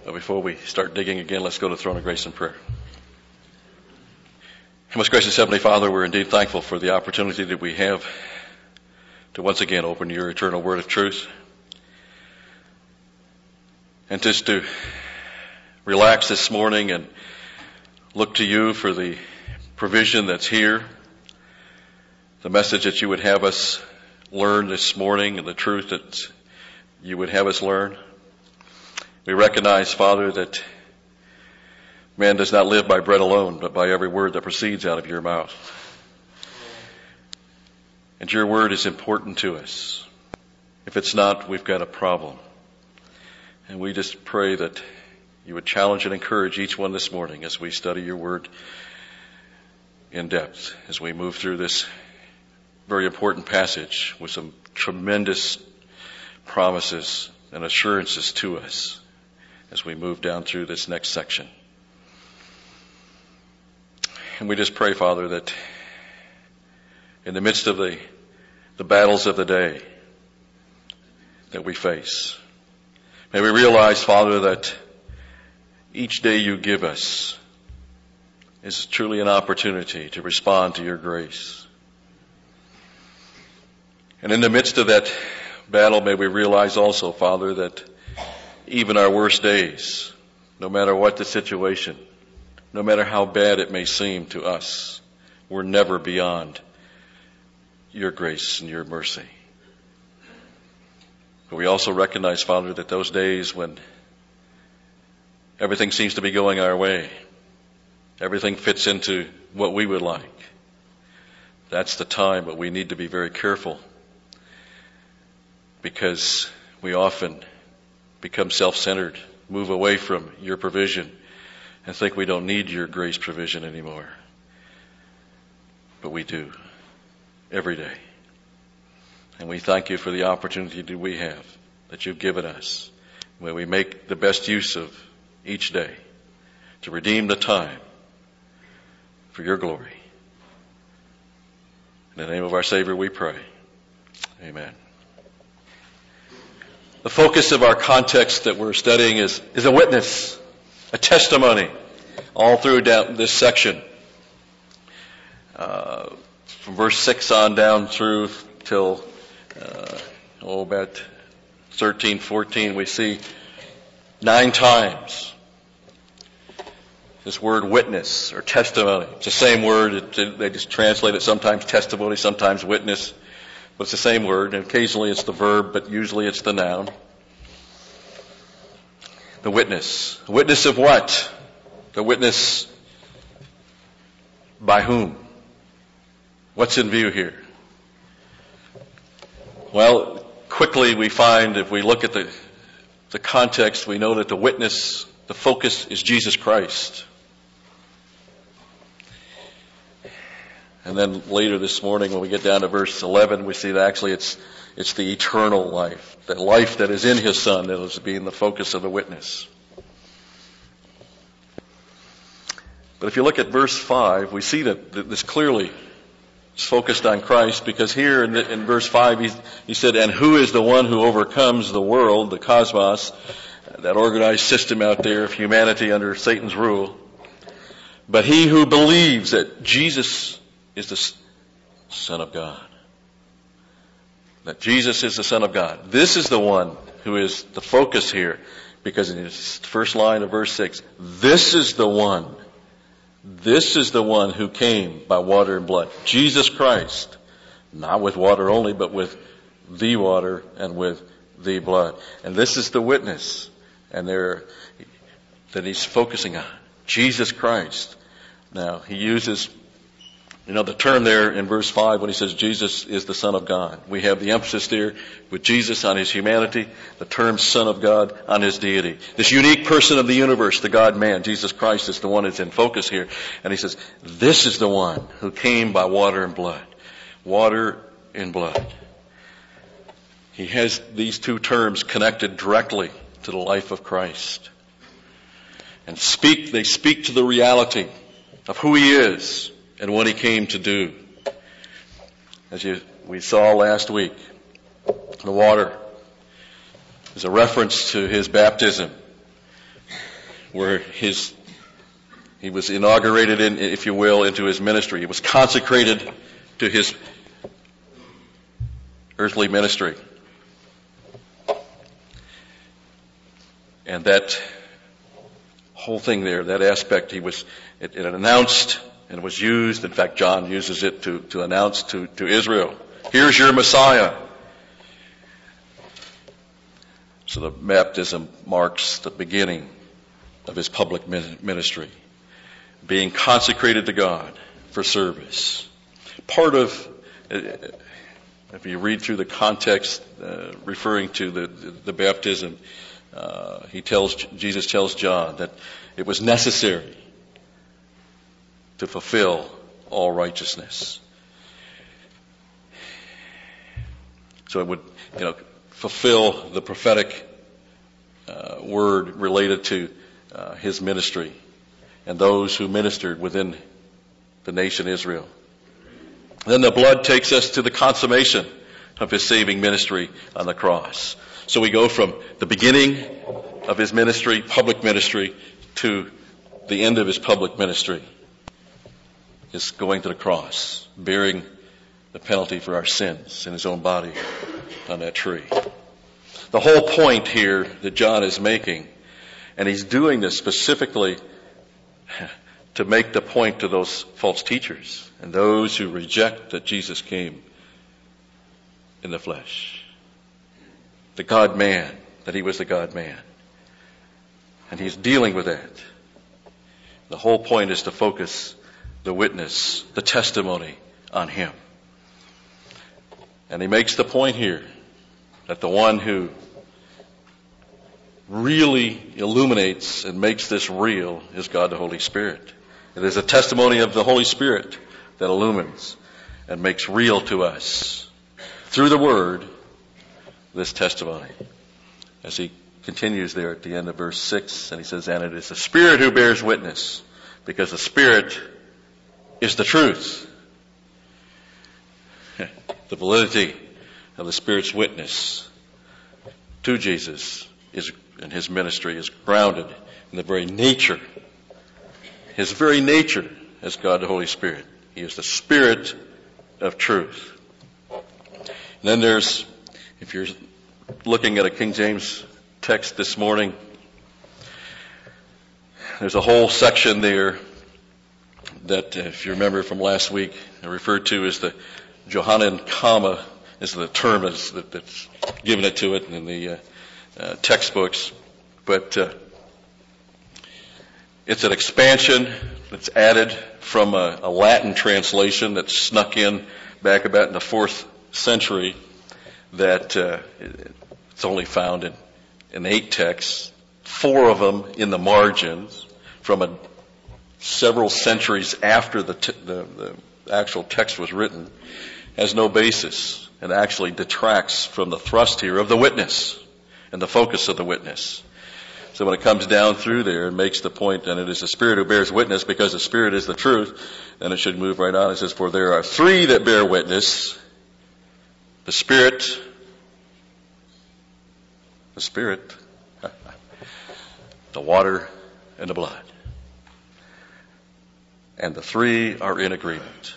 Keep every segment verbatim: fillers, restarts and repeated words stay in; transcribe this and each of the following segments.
But before we start digging again, let's go to the throne of grace in prayer. Most gracious Heavenly Father, we're indeed thankful for the opportunity that we have to once again open your eternal word of truth. And just to relax this morning and look to you for the provision that's here, the message that you would have us learn this morning and the truth that you would have us learn. We recognize, Father, that man does not live by bread alone, but by every word that proceeds out of your mouth. And your word is important to us. If it's not, we've got a problem. And we just pray that you would challenge and encourage each one this morning as we study your word in depth, as we move through this very important passage with some tremendous promises and assurances to us as we move down through this next section. And we just pray, Father, that in the midst of the, the battles of the day that we face, may we realize, Father, that each day you give us is truly an opportunity to respond to your grace. And in the midst of that battle, may we realize also, Father, that even our worst days, no matter what the situation, no matter how bad it may seem to us, we're never beyond your grace and your mercy. But we also recognize, Father, that those days when everything seems to be going our way, everything fits into what we would like, that's the time that we need to be very careful, because we often become self-centered, move away from your provision, and think we don't need your grace provision anymore. But we do, every day. And we thank you for the opportunity that we have, that you've given us, where we make the best use of each day to redeem the time for your glory. In the name of our Savior we pray. Amen. The focus of our context that we're studying is, is a witness, a testimony, all through down this section. Uh, from verse six on down through till, uh, oh, about thirteen, fourteen, we see nine times this word witness or testimony. It's the same word. It, they just translate it sometimes testimony, sometimes witness. But it's the same word, and occasionally it's the verb, but usually it's the noun. The witness. Witness of what? The witness by whom? What's in view here? Well, quickly we find, if we look at the, the context, we know that the witness, the focus is Jesus Christ. And then later this morning, when we get down to verse eleven, we see that actually it's it's the eternal life, the life that is in His Son that is being the focus of the witness. But if you look at verse five, we see that this clearly is focused on Christ, because here in, the, in verse five, he, he said, "And who is the one who overcomes the world, the cosmos, that organized system out there of humanity under Satan's rule? But he who believes that Jesus is the Son of God." That Jesus is the Son of God. This is the one who is the focus here, because in his first line of verse six, this is the one, this is the one who came by water and blood. Jesus Christ, not with water only, but with the water and with the blood. And this is the witness and there that he's focusing on. Jesus Christ. Now, he uses You know, the term there in verse five when he says Jesus is the Son of God. We have the emphasis there with Jesus on his humanity, the term Son of God on his deity. This unique person of the universe, the God-man, Jesus Christ, is the one that's in focus here. And he says, this is the one who came by water and blood. Water and blood. He has these two terms connected directly to the life of Christ. And speak, they speak to the reality of who he is and what he came to do. As you, we saw last week, the water is a reference to his baptism. where his he was inaugurated, in, if you will, into his ministry. He was consecrated to his earthly ministry. And that whole thing there, that aspect, he was it, it announced and was used. In fact, John uses it to, to announce to, to Israel, here's your Messiah. So the baptism marks the beginning of his public ministry, being consecrated to God for service. Part of, if you read through the context uh, referring to the, the, the baptism, uh, he tells, Jesus tells John that it was necessary to fulfill all righteousness. So it would, you know, fulfill the prophetic uh, word related to uh, his ministry and those who ministered within the nation Israel. Then the blood takes us to the consummation of his saving ministry on the cross. So we go from the beginning of his ministry, public ministry, to the end of his public ministry. Is going to the cross, bearing the penalty for our sins in his own body on that tree. The whole point here that John is making, and he's doing this specifically to make the point to those false teachers and those who reject that Jesus came in the flesh. The God-man, that he was the God-man. And he's dealing with that. The whole point is to focus the witness, the testimony on him. And he makes the point here that the one who really illuminates and makes this real is God the Holy Spirit. It is a testimony of the Holy Spirit that illumines and makes real to us through the Word this testimony. As he continues there at the end of verse six, and he says, and it is the Spirit who bears witness, because the Spirit is the truth. The validity of the Spirit's witness to Jesus is, and his ministry is grounded in the very nature, his very nature as God the Holy Spirit. He is the Spirit of truth. And then there's, if you're looking at a King James text this morning, there's a whole section there that, if you remember from last week, I referred to as the Johannine comma, is the term that's, that's given it to it in the uh, uh, textbooks. But uh, it's an expansion that's added from a, a Latin translation that snuck in back about in the fourth century. That uh, it's only found in, in eight texts, four of them in the margins from a several centuries after the, t- the, the actual text was written, has no basis and actually detracts from the thrust here of the witness and the focus of the witness. So when it comes down through there and makes the point, and it is the Spirit who bears witness because the Spirit is the truth, then it should move right on. It says, for there are three that bear witness, the Spirit, the Spirit, the water, and the blood. And the three are in agreement.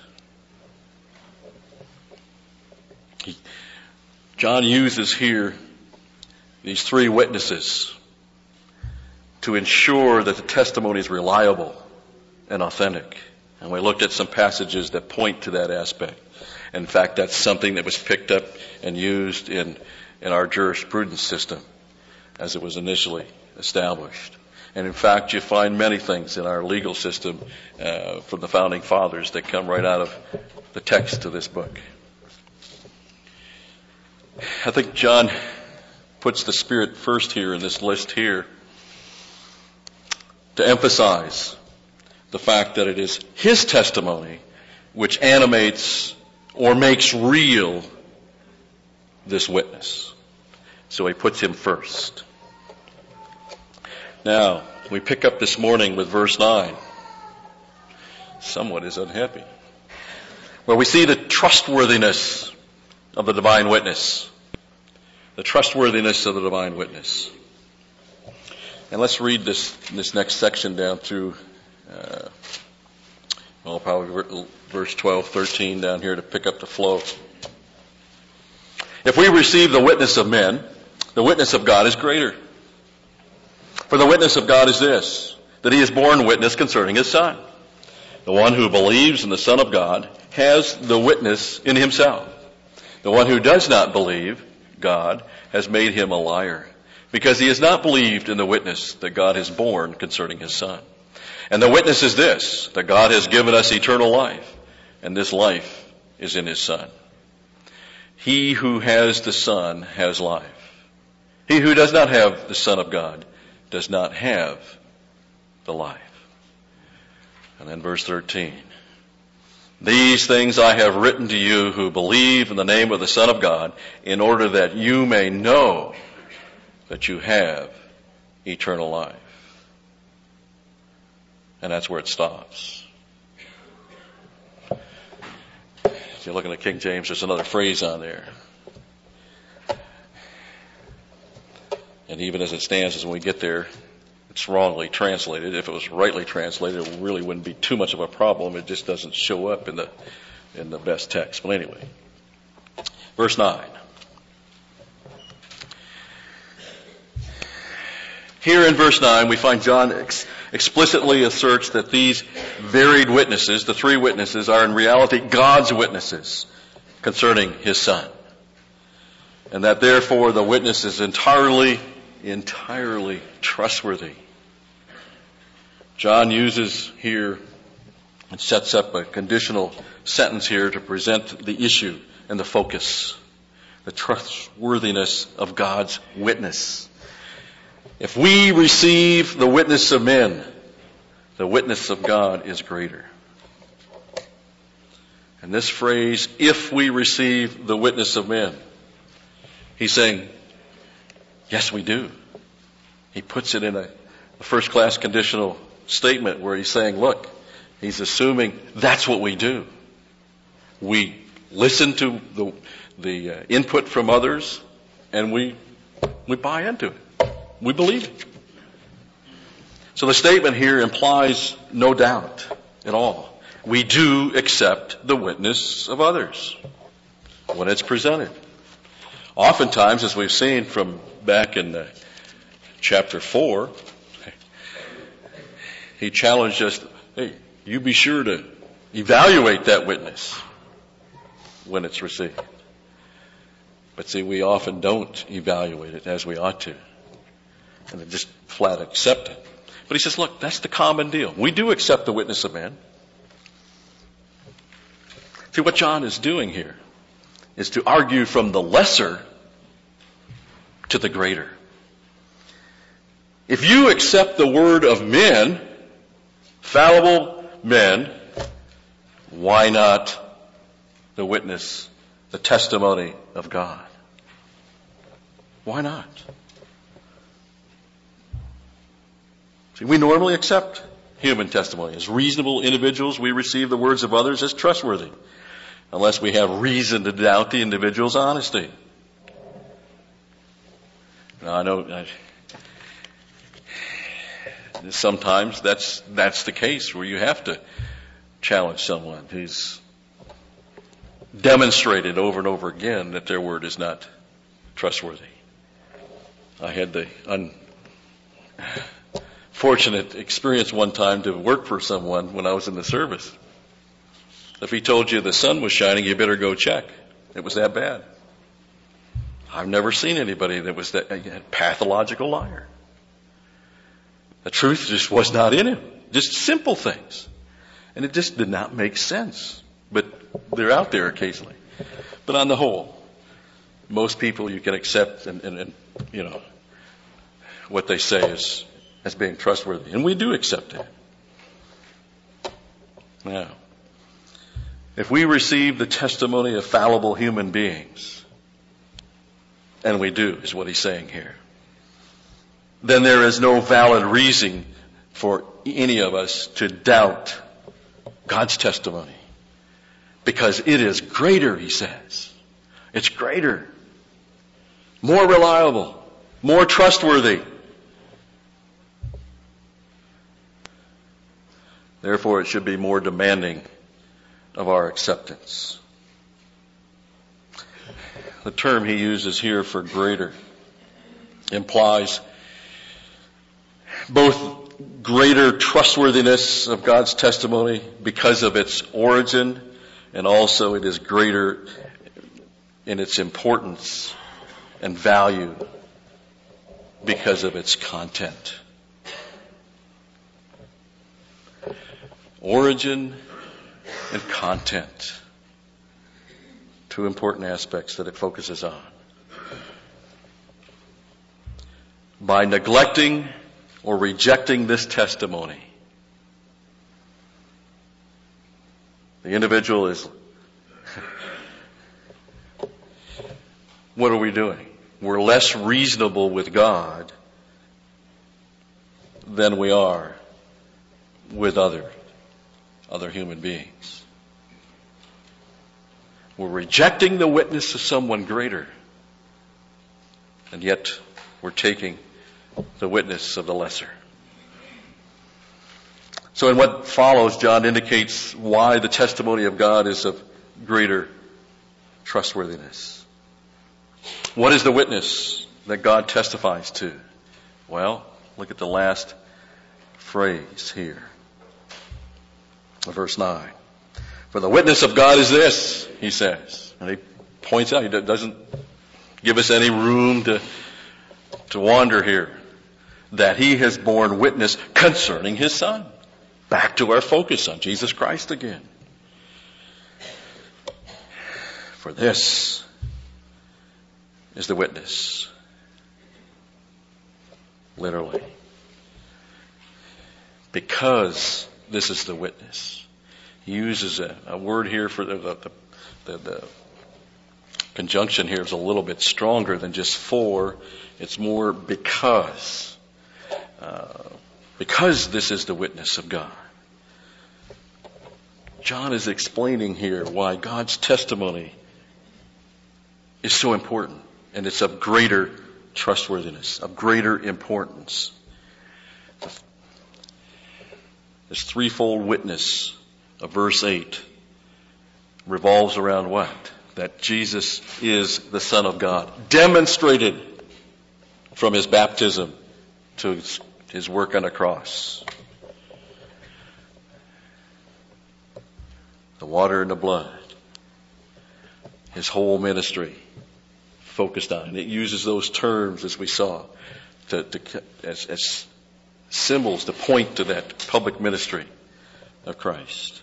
He, John uses here these three witnesses to ensure that the testimony is reliable and authentic. And we looked at some passages that point to that aspect. In fact, that's something that was picked up and used in, in our jurisprudence system as it was initially established. And in fact, you find many things in our legal system uh, from the founding fathers that come right out of the text of this book. I think John puts the Spirit first here in this list here to emphasize the fact that it is his testimony which animates or makes real this witness. So he puts him first. Now, we pick up this morning with verse nine. Someone is unhappy. Where we see the trustworthiness of the divine witness. The trustworthiness of the divine witness. And let's read this this next section down through, uh, well, probably verse twelve, thirteen down here to pick up the flow. If we receive the witness of men, the witness of God is greater. For the witness of God is this, that he has borne witness concerning his Son. The one who believes in the Son of God has the witness in himself. The one who does not believe God has made him a liar, because he has not believed in the witness that God has borne concerning his Son. And the witness is this, that God has given us eternal life, and this life is in his Son. He who has the Son has life. He who does not have the Son of God does not have the life. And then verse thirteen. These things I have written to you who believe in the name of the Son of God, in order that you may know that you have eternal life. And that's where it stops. If you're looking at King James, there's another phrase on there. And even as it stands, as when we get there, it's wrongly translated. If it was rightly translated, it really wouldn't be too much of a problem. It just doesn't show up in the in the best text. But anyway, verse nine. Here in verse nine, we find John ex- explicitly asserts that these varied witnesses, the three witnesses, are in reality God's witnesses concerning his Son. And that therefore the witness is entirely, entirely trustworthy. John uses here and sets up a conditional sentence here to present the issue and the focus, the trustworthiness of God's witness. If we receive the witness of men, the witness of God is greater. And this phrase, if we receive the witness of men, he's saying, yes, we do. He puts it in a, a first-class conditional statement where he's saying, look, he's assuming that's what we do. We listen to the, the uh, input from others, and we we buy into it. We believe it. So the statement here implies no doubt at all. We do accept the witness of others when it's presented. Oftentimes, as we've seen from back in uh, chapter four, he challenged us, hey, you be sure to evaluate that witness when it's received. But see, we often don't evaluate it as we ought to. And they just flat accept it. But he says, look, that's the common deal. We do accept the witness of men. See, what John is doing here is to argue from the lesser to the greater. If you accept the word of men, fallible men, why not the witness, the testimony of God? Why not? See, we normally accept human testimony. As reasonable individuals, we receive the words of others as trustworthy, unless we have reason to doubt the individual's honesty. Now, I know I, sometimes that's that's the case where you have to challenge someone who's demonstrated over and over again that their word is not trustworthy. I had the un fortunate experience one time to work for someone when I was in the service. If he told you the sun was shining, you better go check. It was that bad. I've never seen anybody that was that a pathological liar. The truth just was not in him. Just simple things. And it just did not make sense. But they're out there occasionally. But on the whole, most people you can accept and, and, and you know, what they say is as being trustworthy. And we do accept it. Now, if we receive the testimony of fallible human beings, and we do, is what he's saying here, then there is no valid reason for any of us to doubt God's testimony. Because it is greater, he says. It's greater. More reliable. More trustworthy. Therefore, it should be more demanding of our acceptance. The term he uses here for greater implies both greater trustworthiness of God's testimony because of its origin, and also it is greater in its importance and value because of its content. Origin and content. Two important aspects that it focuses on. By neglecting or rejecting this testimony, the individual is, what are we doing? We're less reasonable with God than we are with other, other human beings. We're rejecting the witness of someone greater, and yet we're taking the witness of the lesser. So in what follows, John indicates why the testimony of God is of greater trustworthiness. What is the witness that God testifies to? Well, look at the last phrase here. Verse nine. For the witness of God is this, he says. And he points out, he doesn't give us any room to, to wander here. That he has borne witness concerning his Son. Back to our focus on Jesus Christ again. For this is the witness. Literally. Because this is the witness. He uses a, a word here for the, the, the, the conjunction here is a little bit stronger than just for. It's more because. Uh, because this is the witness of God. John is explaining here why God's testimony is so important, and it's of greater trustworthiness, of greater importance. This threefold witness of verse eight revolves around what? That Jesus is the Son of God, demonstrated from his baptism to his, his work on the cross. The water and the blood. His whole ministry focused on. And it uses those terms, as we saw, to, to, as, as symbols to point to that public ministry of Christ.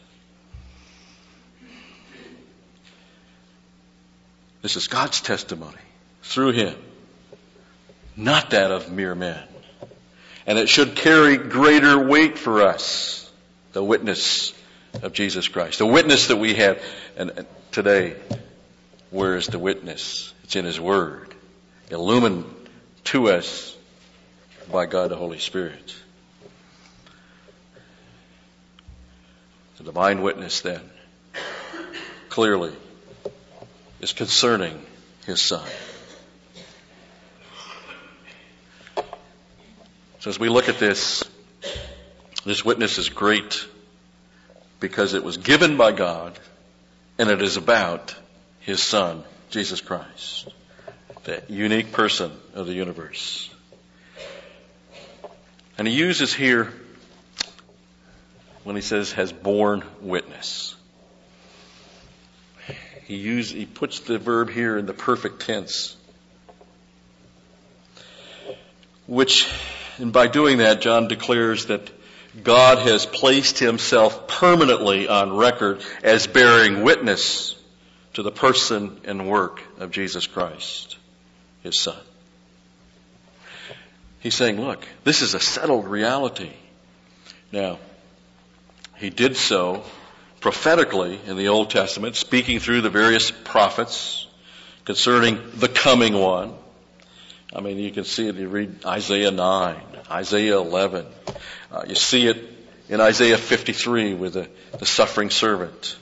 This is God's testimony through him, not that of mere men. And it should carry greater weight for us, the witness of Jesus Christ. The witness that we have. And today, where is the witness? It's in his word, illumined to us by God the Holy Spirit. The divine witness then clearly is concerning his Son. So as we look at this, this witness is great because it was given by God, and it is about his Son, Jesus Christ, the unique person of the universe. And he uses here, when he says has borne witness, he use, he puts the verb here in the perfect tense, which, and by doing that, John declares that God has placed himself permanently on record as bearing witness to the person and work of Jesus Christ, his Son. He's saying, look, this is a settled reality. Now, he did so prophetically in the Old Testament, speaking through the various prophets concerning the coming one. I mean, you can see it, you read Isaiah nine, Isaiah eleven. Uh, you see it in Isaiah fifty-three with the, the suffering servant.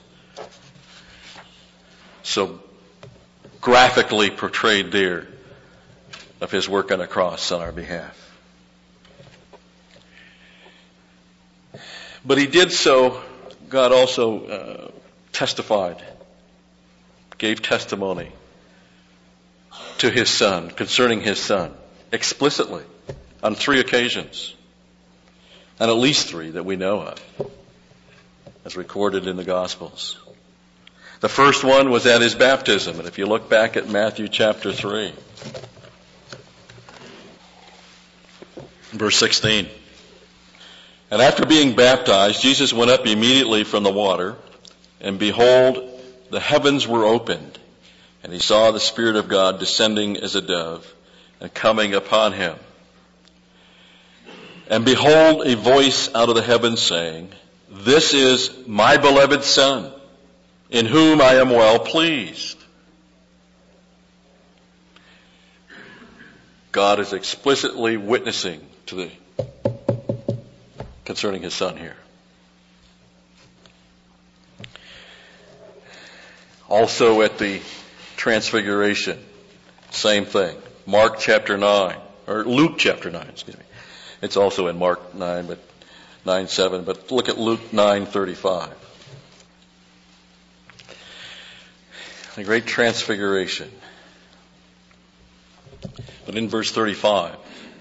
So graphically portrayed there of his work on the cross on our behalf. But he did so, God also uh, testified, gave testimony to his Son, concerning his Son, explicitly, on three occasions. And at least three that we know of, as recorded in the Gospels. The first one was at his baptism, and if you look back at Matthew chapter three, verse sixteen. And after being baptized, Jesus went up immediately from the water, and behold, the heavens were opened, and he saw the Spirit of God descending as a dove and coming upon him. And behold, a voice out of the heavens saying, "This is my beloved Son, in whom I am well pleased." God is explicitly witnessing to the concerning his Son here. Also at the Transfiguration, same thing. Mark chapter nine, or Luke chapter nine, excuse me. It's also in Mark nine, but nine seven, but look at Luke nine thirty-five. The great Transfiguration. But in verse thirty-five,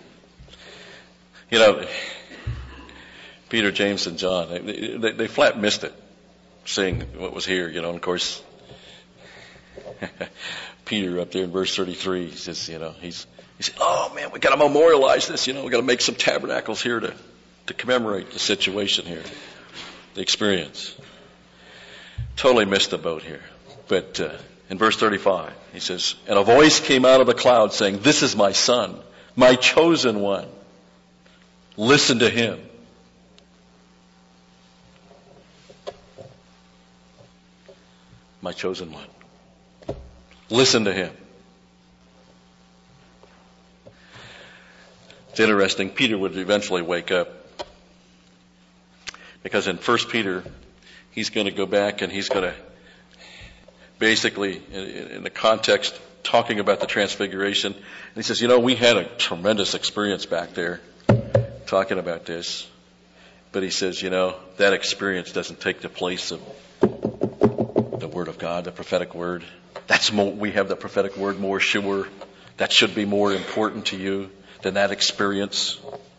you know, Peter, James, and John, they, they, they flat missed it, seeing what was here, you know, and of course, Peter up there in verse thirty-three, he says, you know, he's, he said, oh man, we got to memorialize this, you know, we got to make some tabernacles here to, to commemorate the situation here, the experience. Totally missed the boat here. But uh, in verse thirty-five, he says, and a voice came out of the cloud saying, "This is my Son, my chosen one. Listen to him." My chosen one. Listen to him. It's interesting. Peter would eventually wake up, because in First Peter, he's going to go back and he's going to basically, in, in the context, talking about the Transfiguration, and he says, you know, we had a tremendous experience back there talking about this, but he says, you know, that experience doesn't take the place of the Word of God, the prophetic word. That's more, we have the prophetic word more sure. That should be more important to you than that experience.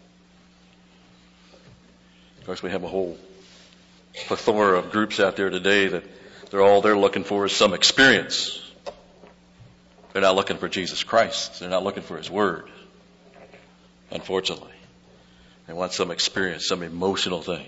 Of course, we have a whole plethora of groups out there today that they're all they're looking for is some experience. They're not looking for Jesus Christ. They're not looking for His Word. Unfortunately. They want some experience, some emotional thing.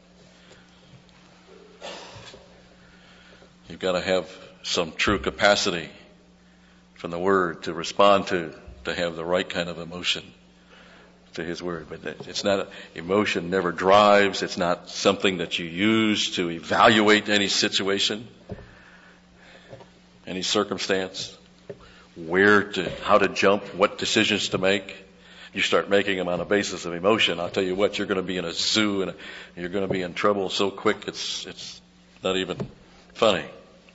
You've got to have some true capacity from the Word to respond to, to have the right kind of emotion to His Word. But it's not, emotion never drives. It's not something that you use to evaluate any situation, any circumstance, where to, how to jump, what decisions to make. You start making them on a basis of emotion, I'll tell you what, you're going to be in a zoo and you're going to be in trouble so quick it's it's not even funny.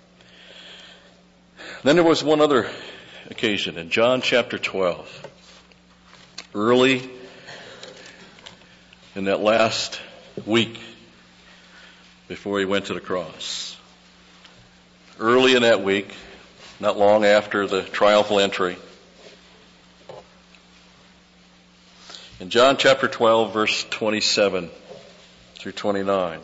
Then there was one other occasion in John chapter twelve. Early in that last week before he went to the cross. Early in that week, not long after the triumphal entry, in John chapter twelve, verse twenty-seven through twenty-nine,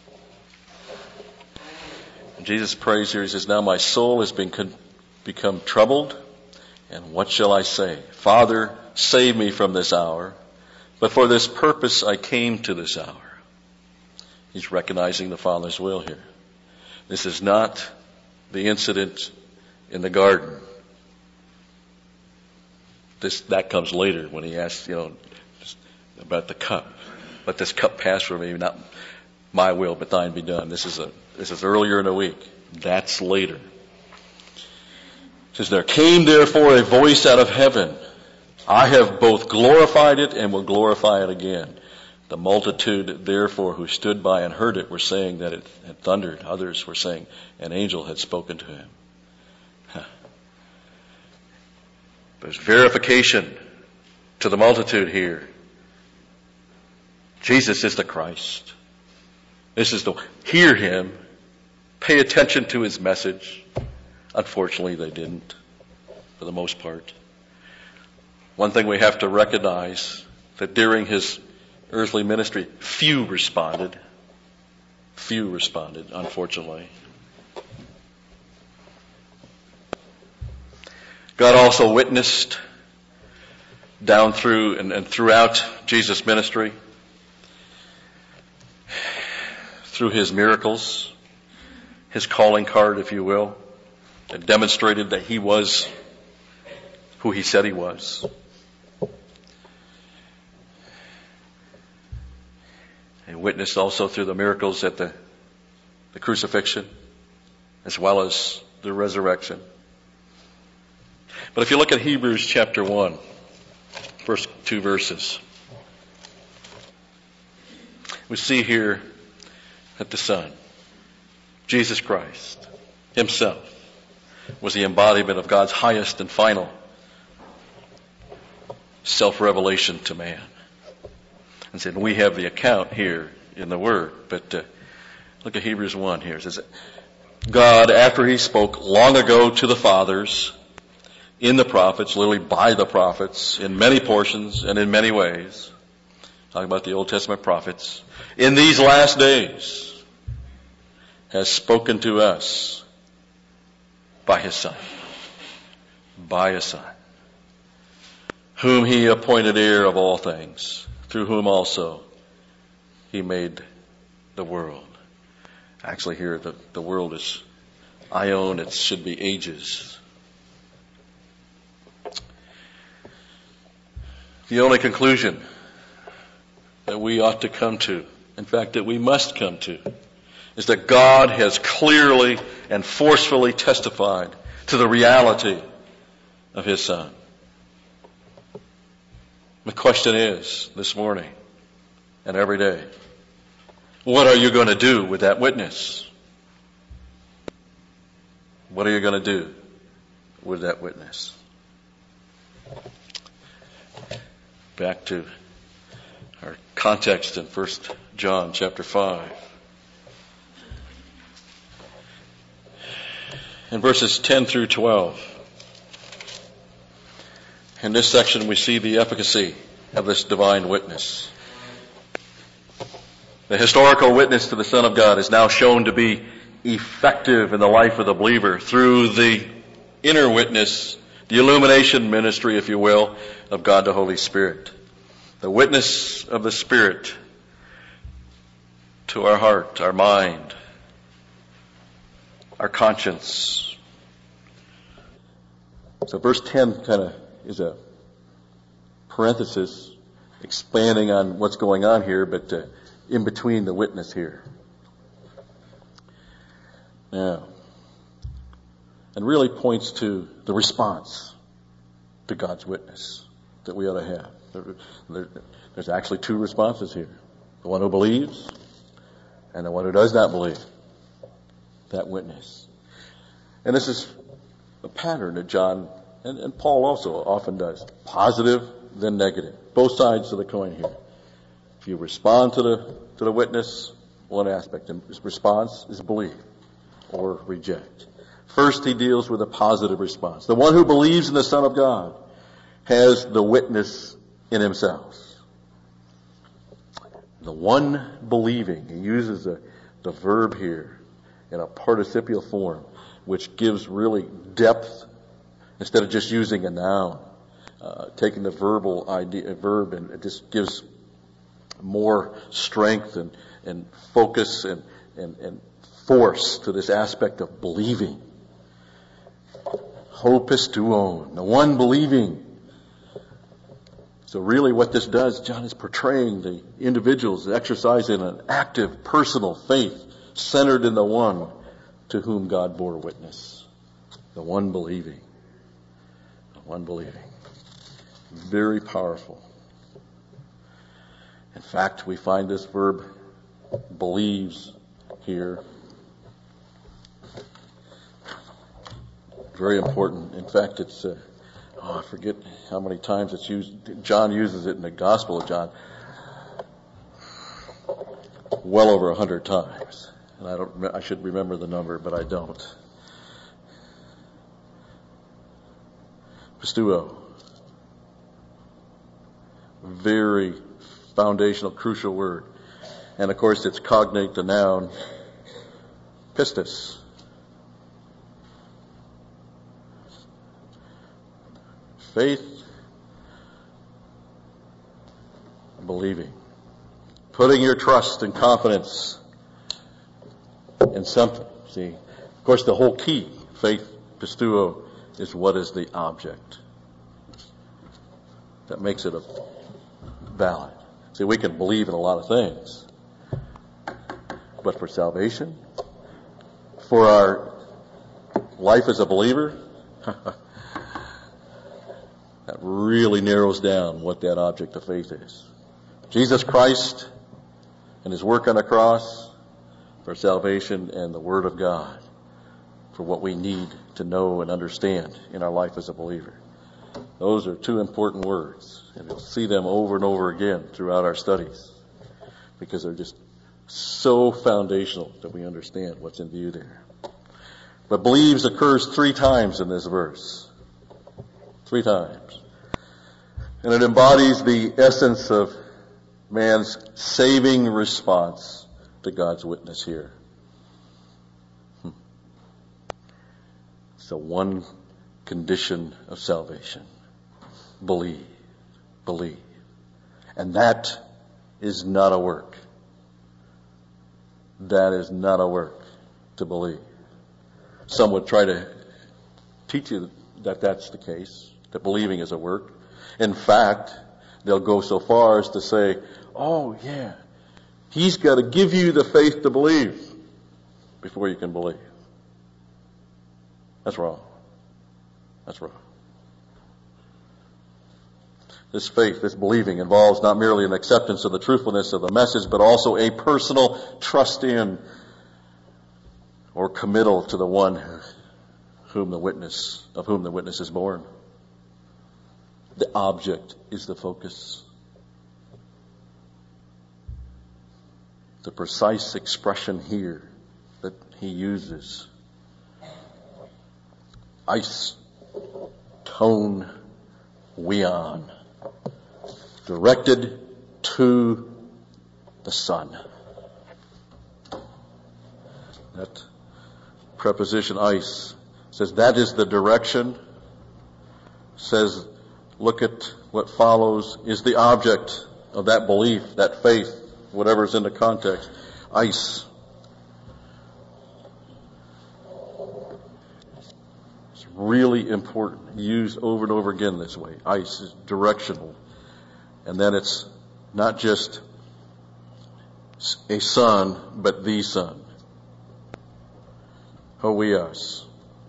Jesus prays here. He says, now my soul has been con- become troubled, and what shall I say? Father, save me from this hour. But for this purpose I came to this hour. He's recognizing the Father's will here. This is not the incident in the garden. This that comes later when he asks, you know, about the cup. Let this cup pass from me, not my will, but thine be done. This is a this is earlier in the week. That's later. It says, there came therefore a voice out of heaven. I have both glorified it and will glorify it again. The multitude therefore who stood by and heard it were saying that it had thundered. Others were saying an angel had spoken to him. Huh. There's verification to the multitude here. Jesus is the Christ. This is to hear him, pay attention to his message. Unfortunately, they didn't, for the most part. One thing we have to recognize, that during his earthly ministry, few responded. Few responded, unfortunately. God also witnessed down through and, and throughout Jesus' ministry, through his miracles, his calling card, if you will, that demonstrated that he was who he said he was. And witnessed also through the miracles at the, the crucifixion, as well as the resurrection. But if you look at Hebrews chapter one, first two verses, we see here that the Son, Jesus Christ, himself, was the embodiment of God's highest and final self-revelation to man. And said, we have the account here in the Word. But uh, look at Hebrews one here. It says, God, after he spoke long ago to the fathers, in the prophets, literally by the prophets, in many portions and in many ways, talking about the Old Testament prophets, in these last days, has spoken to us by his Son. By his Son. Whom he appointed heir of all things, through whom also he made the world. Actually here the, the world is aion, it should be ages. The only conclusion that we ought to come to, in fact that we must come to, is that God has clearly and forcefully testified to the reality of his Son. The question is, this morning and every day, what are you going to do with that witness? What are you going to do with that witness? Back to our context in First John chapter five. In verses ten through twelve. In this section we see the efficacy of this divine witness. The historical witness to the Son of God is now shown to be effective in the life of the believer through the inner witness, the illumination ministry, if you will, of God the Holy Spirit. The witness of the Spirit to our heart, our mind, our conscience. So verse ten kind of is a parenthesis expanding on what's going on here, but uh, in between the witness here. Now, and really points to the response to God's witness that we ought to have. There, there, there's actually two responses here. The one who believes and the one who does not believe. That witness. And this is a pattern that John and, and Paul also often does. Positive, then negative. Both sides of the coin here. If you respond to the to the witness, one aspect of his response is believe or reject. First, he deals with a positive response. The one who believes in the Son of God has the witness in himself. The one believing, he uses the, the verb here in a participial form, which gives really depth instead of just using a noun. Uh, taking the verbal idea, verb, and it just gives more strength and, and focus and, and, and force to this aspect of believing. Hopistuon, the one believing. So really what this does, John is portraying the individuals exercising an active personal faith centered in the one to whom God bore witness. The one believing. The one believing. Very powerful. In fact, we find this verb believes here. Very important. In fact, it's, uh, oh, I forget how many times it's used. John uses it in the Gospel of John. well over a hundred times. And I don't, I should remember the number, but I don't. Pisteuo. Very foundational, crucial word. And of course it's cognate the noun pistis. Faith, believing. Putting your trust and confidence in something. See, of course the whole key, faith, pisteuo, is what is the object that makes it a valid. See, we can believe in a lot of things, but for salvation, for our life as a believer, that really narrows down what that object of faith is. Jesus Christ and His work on the cross for salvation, and the Word of God for what we need to know and understand in our life as a believer. Those are two important words, and you'll see them over and over again throughout our studies, because they're just so foundational that we understand what's in view there. But believes occurs three times in this verse. Three times. And it embodies the essence of man's saving response to God's witness here. Hmm. So one condition of salvation. Believe. Believe. And that is not a work. That is not a work to believe. Some would try to teach you that that's the case, that believing is a work. In fact, they'll go so far as to say, oh yeah, He's got to give you the faith to believe before you can believe. That's wrong. That's wrong. This faith, this believing, involves not merely an acceptance of the truthfulness of the message, but also a personal trust in or committal to the one whom the witness, of whom the witness is born. The object is the focus. The precise expression here that he uses. Eis, tone, weon. Directed to the Son. That preposition eis says that is the direction. Says look at what follows is the object of that belief, that faith, whatever's in the context. Eis. It's really important. Used over and over again this way. Eis is directional. And then it's not just a son, but the Son. Hoios.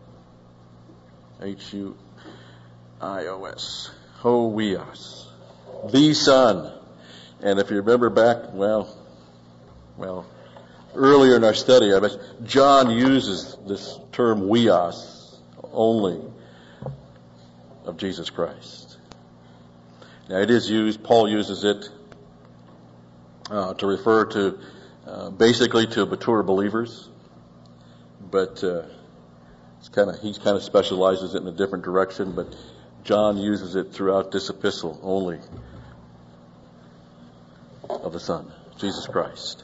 H U I O S. Hoios. The Son. And if you remember back, well, well, earlier in our study, I bet John uses this term weos only of Jesus Christ. Now it is used, Paul uses it uh, to refer to, uh, basically to mature believers, but uh, it's kind of he kind of specializes it in a different direction. But John uses it throughout this epistle only of the Son, Jesus Christ.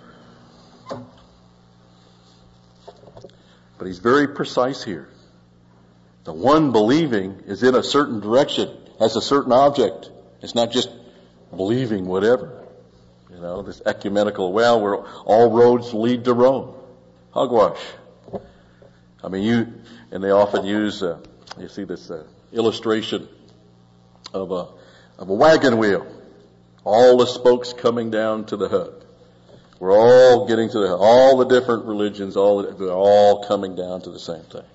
But he's very precise here. The one believing is in a certain direction, has a certain object. It's not just believing whatever. You know, this ecumenical, well, where all roads lead to Rome. Hogwash. I mean, you, and they often use, uh, you see this uh, illustration of a, of a wagon wheel. All the spokes coming down to the hub. We're all getting to the hub. All the different religions, all they're all coming down to the same thing.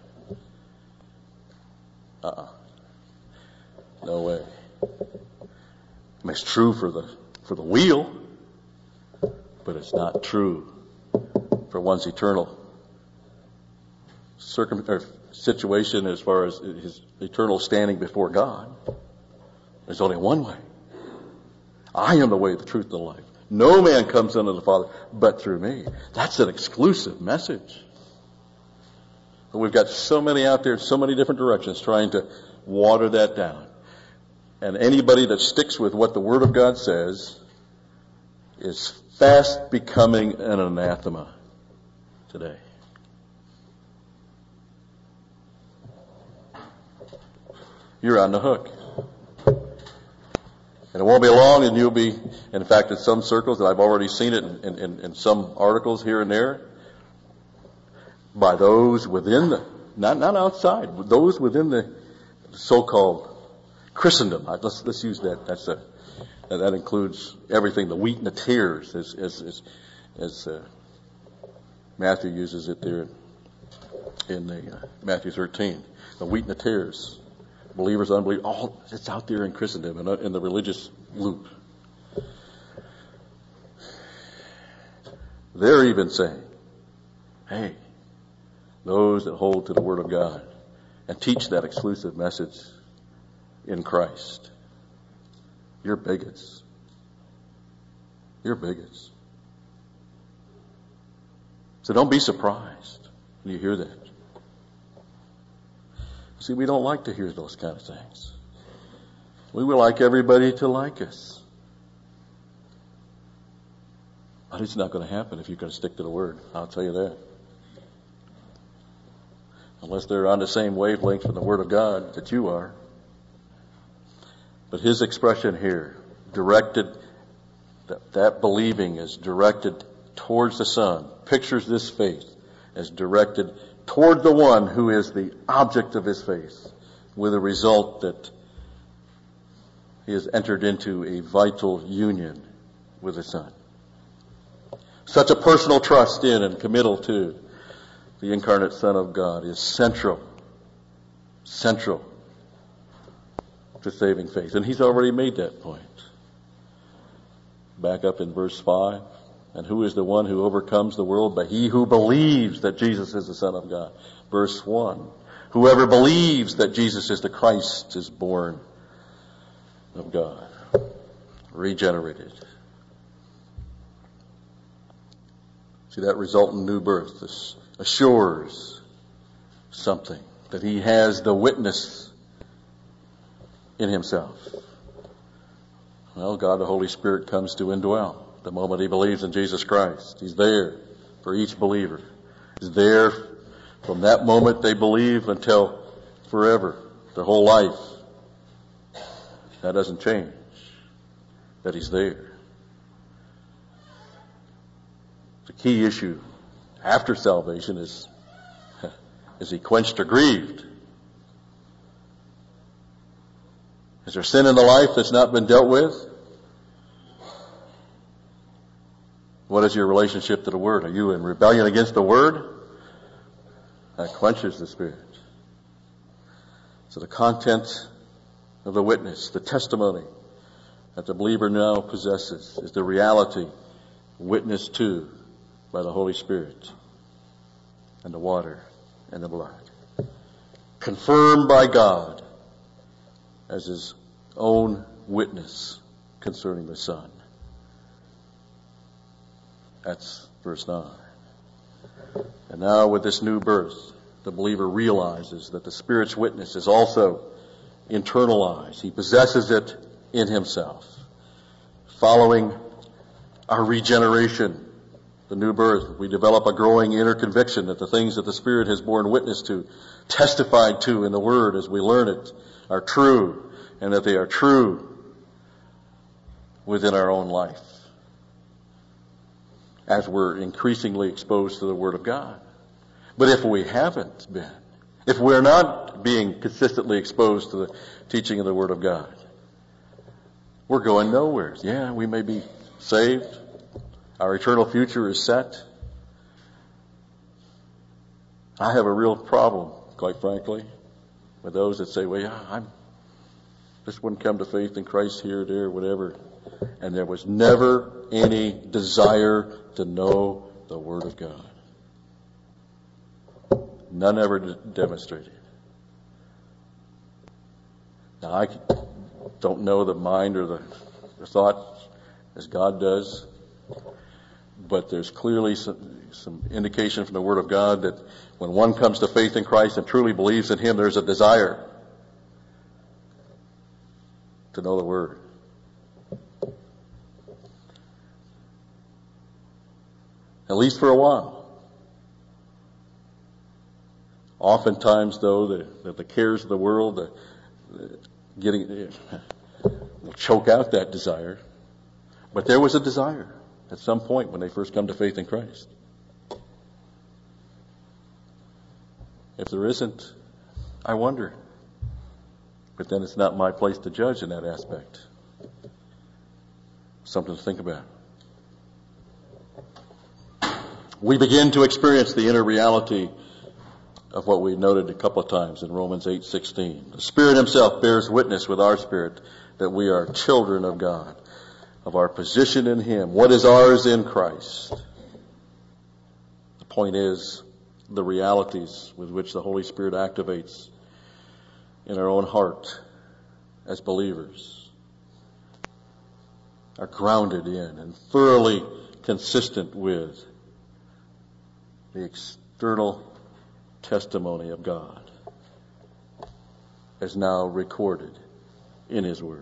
Uh-uh. No way. I mean, it's true for the for the wheel, but it's not true for one's eternal circum or situation as far as his eternal standing before God. There's only one way. I am the way, the truth, and the life. No man comes unto the Father but through me. That's an exclusive message. But we've got so many out there in so many different directions trying to water that down. And anybody that sticks with what the Word of God says is fast becoming an anathema today. You're on the hook. And it won't be long and you'll be, in fact, in some circles, and I've already seen it in, in, in some articles here and there, by those within the, not, not outside, those within the so-called Christendom. Let's, let's use that. That's a, that includes everything, the wheat and the tares, as, as, as, as uh, Matthew uses it there in the uh, Matthew thirteen. The wheat and the tares. Believers, unbelievers, all it's out there in Christendom and in the religious loop. They're even saying, hey, those that hold to the Word of God and teach that exclusive message in Christ, you're bigots. You're bigots. So don't be surprised when you hear that. See, we don't like to hear those kind of things. We would like everybody to like us. But it's not going to happen if you're going to stick to the Word. I'll tell you that. Unless they're on the same wavelength from the Word of God that you are. But his expression here, directed, that, that believing is directed towards the Son, pictures this faith as directed toward the one who is the object of his faith, with the result that he has entered into a vital union with the Son. Such a personal trust in and committal to the incarnate Son of God is central, central to saving faith. And he's already made that point. Back up in verse five. And who is the one who overcomes the world? But he who believes that Jesus is the Son of God. Verse one. Whoever believes that Jesus is the Christ is born of God. Regenerated. See, that resultant new birth. This assures something. That he has the witness in himself. Well, God the Holy Spirit comes to indwell. The moment he believes in Jesus Christ. He's there for each believer. He's there from that moment they believe until forever, their whole life. That doesn't change. That he's there. The key issue after salvation is, is he quenched or grieved? Is there sin in the life that's not been dealt with? What is your relationship to the Word? Are you in rebellion against the Word? That quenches the Spirit. So the content of the witness, the testimony that the believer now possesses is the reality witnessed to by the Holy Spirit and the water and the blood. Confirmed by God as his own witness concerning the Son. That's verse nine. And now with this new birth, the believer realizes that the Spirit's witness is also internalized. He possesses it in himself. Following our regeneration, the new birth, we develop a growing inner conviction that the things that the Spirit has borne witness to, testified to in the Word as we learn it, are true, and that they are true within our own life, as we're increasingly exposed to the Word of God. But if we haven't been, if we're not being consistently exposed to the teaching of the Word of God, we're going nowhere. Yeah, we may be saved. Our eternal future is set. I have a real problem, quite frankly, with those that say, well, yeah, I'm, this one come to faith in Christ here, there, whatever. And there was never any desire to know the Word of God. None ever d- demonstrated. Now, I don't know the mind or the, the thought as God does. but there's clearly some, some indication from the Word of God that when one comes to faith in Christ and truly believes in Him, there's a desire to know the Word. At least for a while. Oftentimes, though, the, the, the cares of the world, the, the getting, will choke out that desire. But there was a desire at some point when they first come to faith in Christ. If there isn't, I wonder. But then it's not my place to judge in that aspect. Something to think about. We begin to experience the inner reality of what we noted a couple of times in Romans eight sixteen. The Spirit Himself bears witness with our spirit that we are children of God, of our position in Him, what is ours in Christ. The point is, the realities with which the Holy Spirit activates in our own heart as believers are grounded in and thoroughly consistent with the external testimony of God as now recorded in His Word.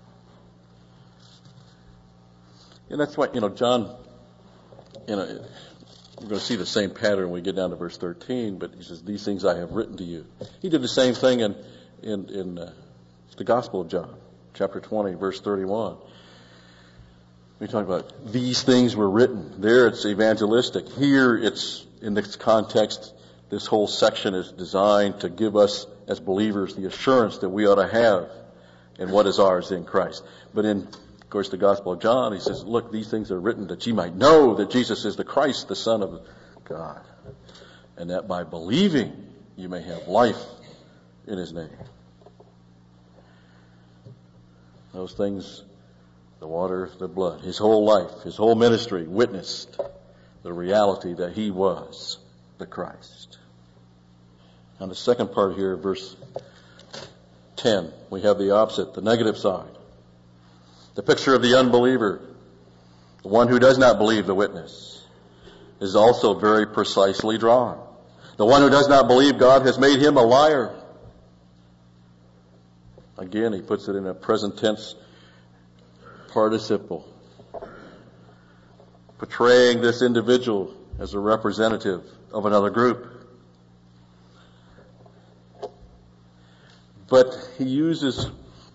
And that's why, you know, John, you know, we're going to see the same pattern when we get down to verse thirteen, but he says, these things I have written to you. He did the same thing in, in, in uh, the Gospel of John, chapter twenty, verse thirty-one. We talk about these things were written. There it's evangelistic. Here it's, in this context, this whole section is designed to give us as believers the assurance that we ought to have in what is ours in Christ. But in, of course, the Gospel of John, he says, look, these things are written that ye might know that Jesus is the Christ, the Son of God, and that by believing you may have life in His name. Those things, the water, the blood, His whole life, His whole ministry witnessed the reality that He was the Christ. On the second part here, verse ten, we have the opposite, the negative side. The picture of the unbeliever, the one who does not believe the witness, is also very precisely drawn. The one who does not believe God has made him a liar. Again, he puts it in a present tense participle, portraying this individual as a representative of another group. But he uses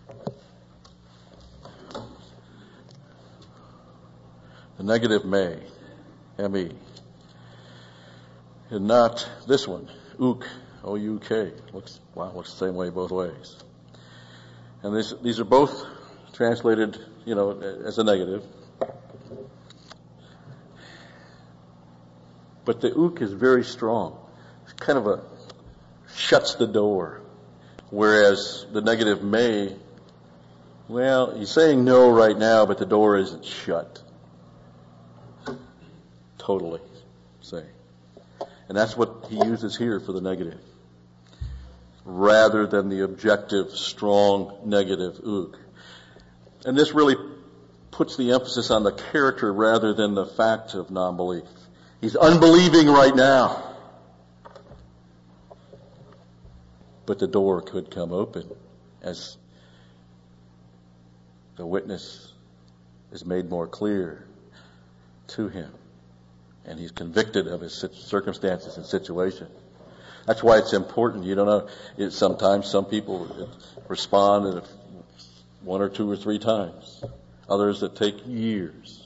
the negative may, M E, and not this one, ook, O U K. Looks, wow, looks the same way both ways. And this, these are both translated, you know, as a negative. But the ook is very strong. It's kind of a, shuts the door. Whereas the negative may, well, he's saying no right now, but the door isn't shut. Totally, say. And that's what he uses here for the negative. Rather than the objective, strong, negative ook. And this really puts the emphasis on the character rather than the fact of non-belief. He's unbelieving right now. But the door could come open as the witness is made more clear to him. And he's convicted of his circumstances and situation. That's why it's important. You don't know. It, sometimes some people respond one or two or three times. Others that take years.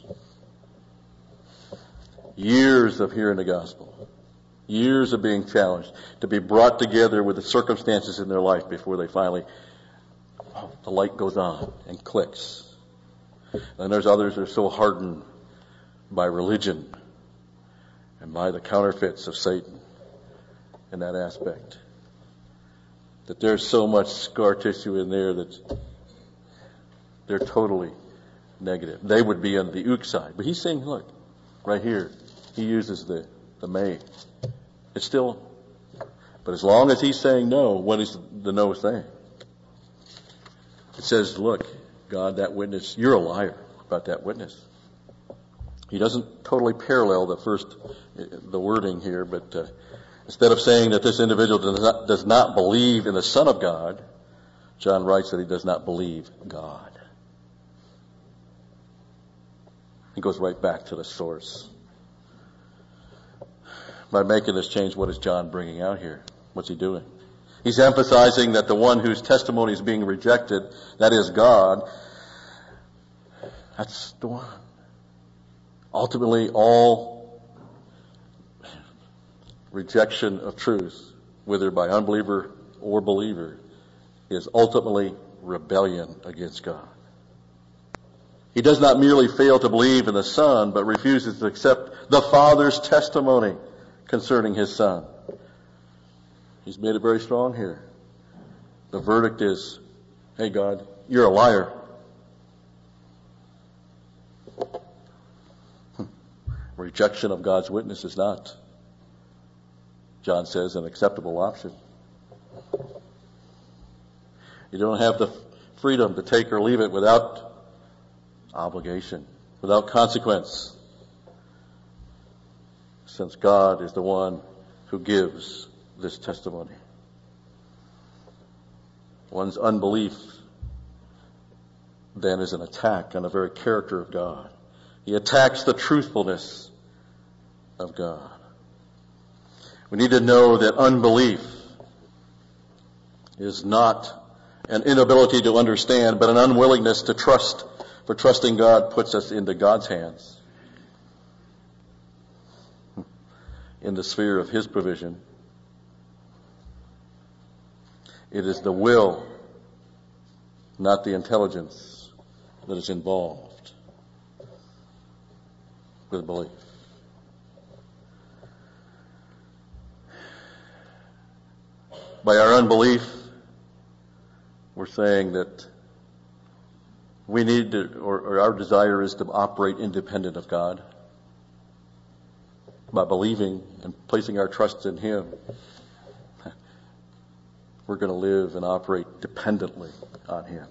Years of hearing the gospel. Years of being challenged to be brought together with the circumstances in their life before they finally, oh, the light goes on and clicks. And there's others that are so hardened by religion and by the counterfeits of Satan in that aspect that there's so much scar tissue in there that they're totally negative. They would be on the ook side. But he's saying, look, right here, he uses the, the may. It's still, but as long as he's saying no, what is the no saying? It says, look, God, that witness, you're a liar about that witness. He doesn't totally parallel the first, the wording here, but uh, instead of saying that this individual does not, does not believe in the Son of God, John writes that he does not believe God. He goes right back to the source. By making this change, what is John bringing out here? What's he doing? He's emphasizing that the one whose testimony is being rejected, that is God, that's the one. Ultimately, all rejection of truth, whether by unbeliever or believer, is ultimately rebellion against God. He does not merely fail to believe in the Son, but refuses to accept the Father's testimony concerning His Son. He's made it very strong here. The verdict is, hey God, you're a liar. Rejection of God's witness is not, John says, an acceptable option. You don't have the freedom to take or leave it without obligation, without consequence, since God is the one who gives this testimony. One's unbelief then is an attack on the very character of God. He attacks the truthfulness of God. We need to know that unbelief is not an inability to understand, but an unwillingness to trust. For trusting God puts us into God's hands, in the sphere of His provision. It is the will, not the intelligence, that is involved with belief. By our unbelief, we're saying that we need to, or, or our desire is to operate independent of God. By believing and placing our trust in Him, we're going to live and operate dependently on Him.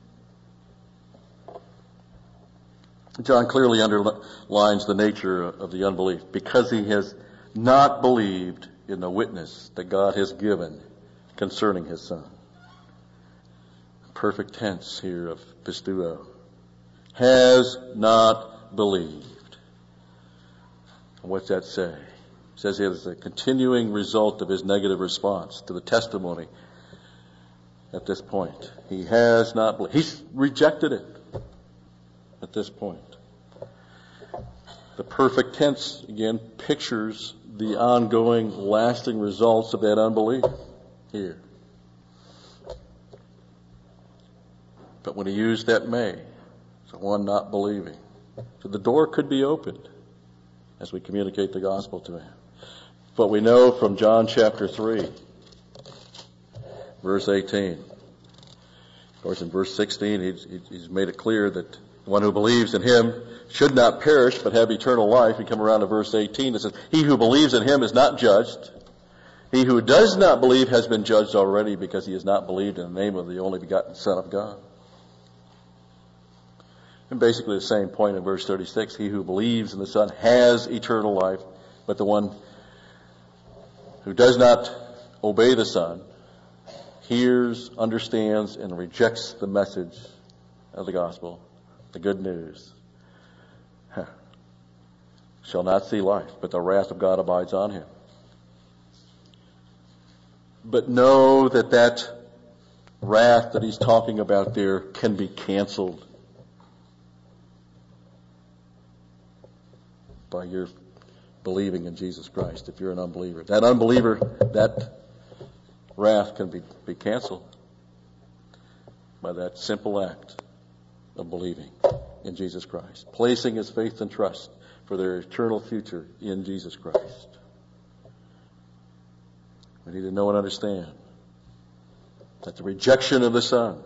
John clearly underlines the nature of the unbelief because he has not believed in the witness that God has given concerning His Son. Perfect tense here of pisteuo. Has not believed. What's that say? It says it is a continuing result of his negative response to the testimony at this point. He has not believed. He's rejected it at this point. The perfect tense, again, pictures the ongoing, lasting results of that unbelief here. But when he used that may, so one not believing, so the door could be opened as we communicate the gospel to him. But we know from John chapter three, verse eighteen. Of course, in verse sixteen, he's, he's made it clear that the one who believes in him should not perish, but have eternal life. We come around to verse eighteen. It says, he who believes in him is not judged. He who does not believe has been judged already because he has not believed in the name of the only begotten Son of God. And basically the same point in verse thirty-six. He who believes in the Son has eternal life, but the one who does not obey the Son hears, understands, and rejects the message of the gospel, the good news, huh, shall not see life, but the wrath of God abides on him. But know that that wrath that he's talking about there can be canceled by your believing in Jesus Christ if you're an unbeliever. That unbeliever, that wrath can be, be canceled by that simple act of believing in Jesus Christ, placing his faith and trust for their eternal future in Jesus Christ. We need to know and understand that the rejection of the Son,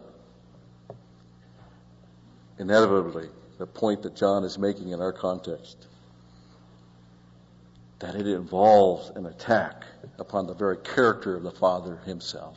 inevitably, the point that John is making in our context, that it involves an attack upon the very character of the Father himself.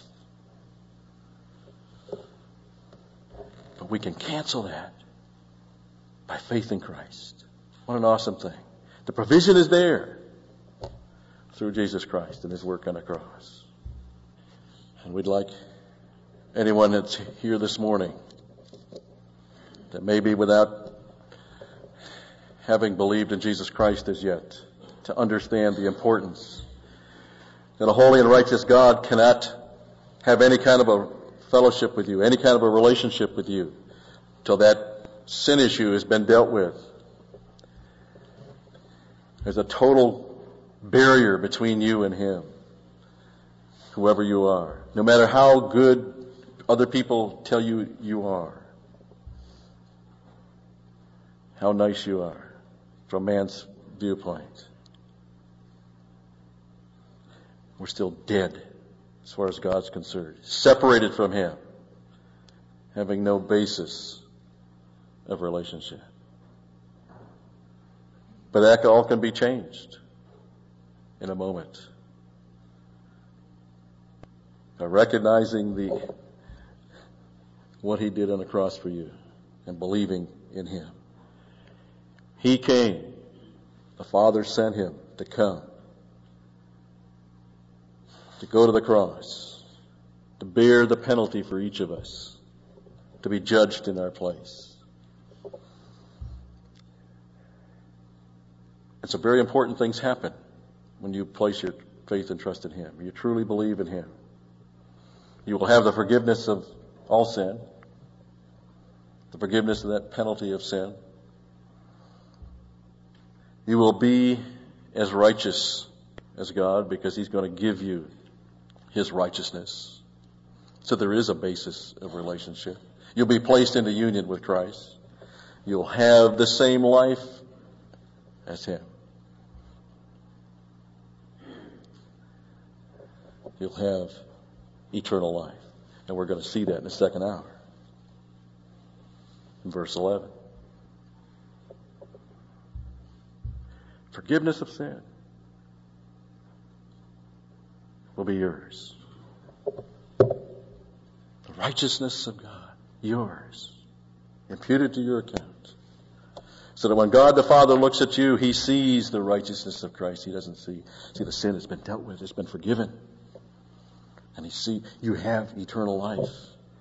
But we can cancel that by faith in Christ. What an awesome thing. The provision is there through Jesus Christ and his work on the cross. And we'd like anyone that's here this morning that may be without having believed in Jesus Christ as yet to understand the importance that a holy and righteous God cannot have any kind of a fellowship with you, any kind of a relationship with you, till that sin issue has been dealt with. There's a total barrier between you and him, whoever you are. No matter how good other people tell you you are, how nice you are from man's viewpoint, we're still dead as far as God's concerned. Separated from him, having no basis of relationship. But that all can be changed in a moment. By recognizing the what he did on the cross for you and believing in him. He came. The Father sent him to come. To go to the cross. To bear the penalty for each of us. To be judged in our place. And some very important things happen when you place your faith and trust in him. You truly believe in him. You will have the forgiveness of all sin. The forgiveness of that penalty of sin. You will be as righteous as God because he's going to give you his righteousness. So there is a basis of relationship. You'll be placed into union with Christ. You'll have the same life as him. You'll have eternal life. And we're going to see that in the second hour. In verse eleven. Forgiveness of sin will be yours. The righteousness of God, yours. Imputed to your account. So that when God the Father looks at you, he sees the righteousness of Christ. He doesn't see, see the sin has been dealt with, it's been forgiven. And he see you have eternal life.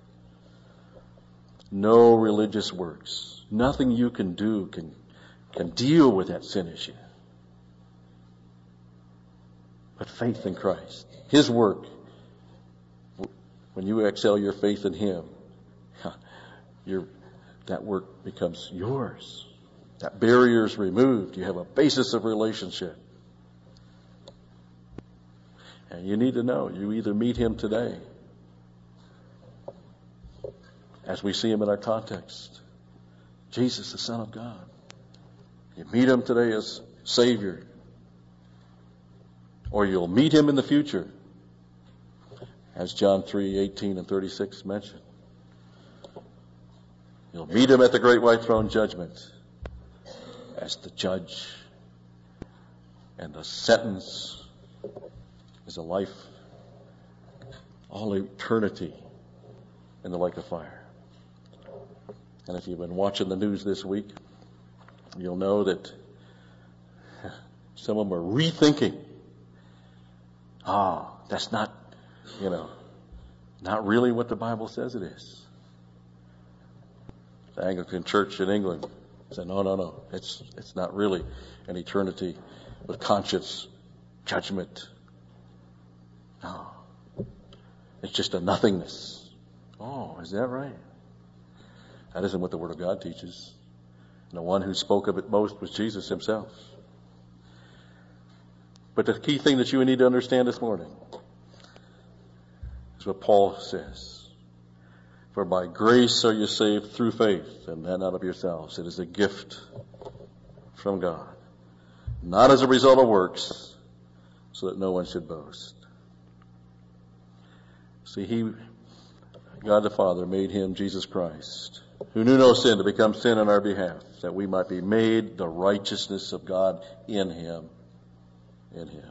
No religious works. Nothing you can do can, can deal with that sin issue. But faith in Christ. His work. When you excel your faith in him, your, that work becomes yours. That barrier is removed. You have a basis of relationship. And you need to know, you either meet him today, as we see him in our context, Jesus, the Son of God. You meet him today as Savior. Or you'll meet him in the future, as John three eighteen and thirty-six mention. You'll meet him at the great white throne judgment as the judge, and the sentence is a life, all eternity in the lake of fire. And if you've been watching the news this week, you'll know that some of them are rethinking. Ah, that's not, you know, not really what the Bible says it is. The Anglican Church in England said, no, no, no, it's it's not really an eternity with conscience, judgment. No, it's just a nothingness. Oh, is that right? That isn't what the Word of God teaches. And the one who spoke of it most was Jesus himself. But the key thing that you need to understand this morning is what Paul says. For by grace are you saved through faith, and that not of yourselves. It is a gift from God. Not as a result of works, so that no one should boast. See, he, God the Father, made him, Jesus Christ, who knew no sin, to become sin on our behalf, that we might be made the righteousness of God in him. In him.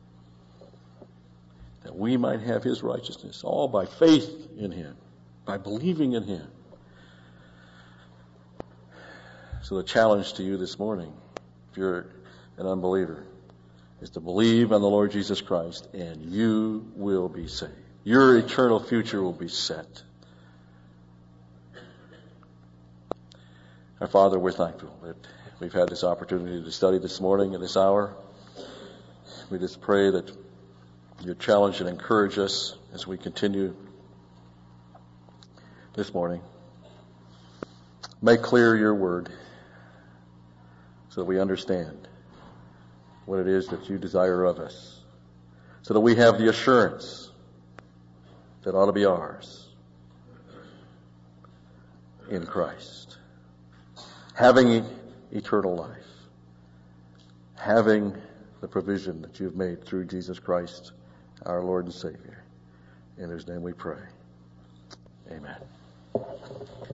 That we might have his righteousness, all by faith in him, by believing in him. So the challenge to you this morning if you're an unbeliever, is to believe on the Lord Jesus Christ, and you will be saved. Your eternal future will be set. Our Father, we're thankful that we've had this opportunity to study this morning at this hour. We just pray that you challenge and encourage us as we continue this morning. Make clear your word so that we understand what it is that you desire of us, so that we have the assurance that ought to be ours in Christ. Having eternal life, having the provision that you've made through Jesus Christ, our Lord and Savior. In whose name we pray. Amen.